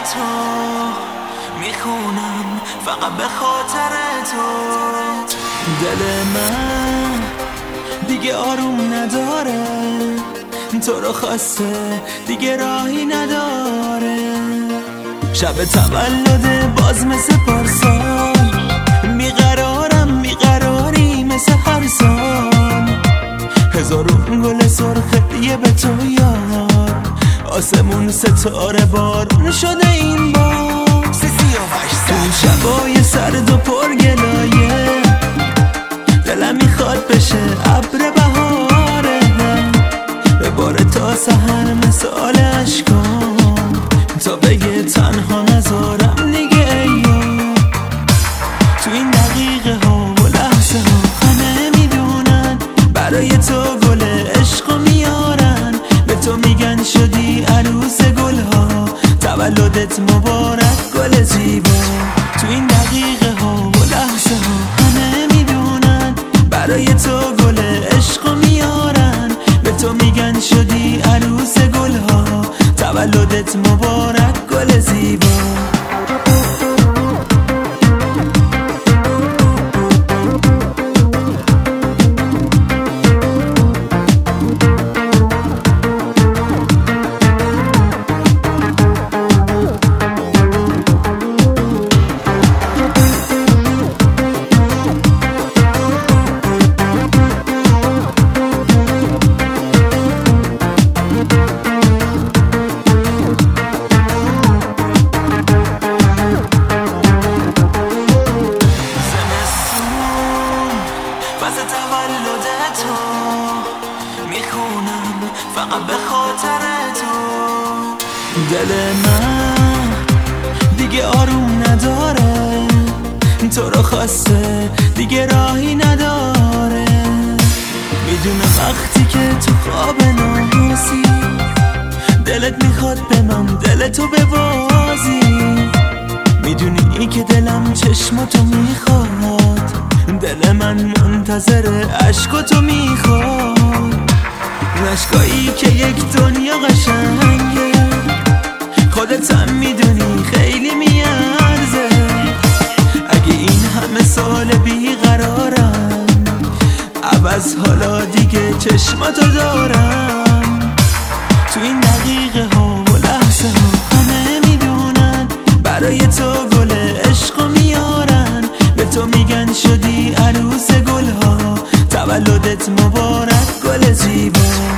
تو میخونم فقط به خاطر تو. دل من دیگه آروم نداره، تو رو خواسته دیگه راهی نداره. شب تولد باز مثل پارسال، بیقراری مثل هر سال. هزارون گل سرخ یه به تو یار، آسمون ستاره بارون شده این بار. تو شبای سرد و پرگلایه، دلم میخواد بشه ابر بهاره، بباره تا سحر مثال اشکام، تا بگه تنها نذارم دیگه ایام. تو این دقیقه ها و لحظه ها همه میدونن برای تو گل عشقو میارن، به تو میگن شدی عروس گل ها، تولدت مبارک گل زیبا. تو این دقیقه ها و لحظه ها همه میدونن برای تو گل عشقو میارن، به تو میگن شدی عروس گل ها، تولدت مبارک گل زیبا. واسه تولد تو میخونم فقط به خاطر تو. دل من دیگه آروم نداره، تو رو خواسته دیگه راهی نداره. میدونه وقتی که تو خواب ناموسی، دلت میخواد به من دلتو ببازی. میدونی که دلم چشماتو میخواد، دل من منتظر عشقاتو میخواد. عشقایی که یک دنیا قشنگه، خودت هم میدونی خیلی میارزه. اگه این همه سال بیقرارم، عوض حالا دیگه چشماتو دارم. تو این دقیقه ها و لحظه ها همه میدونن برای تو گل عشقو میارن، به تو میگن شدی عروس گل ها، تولدت مبارک گل زیبا.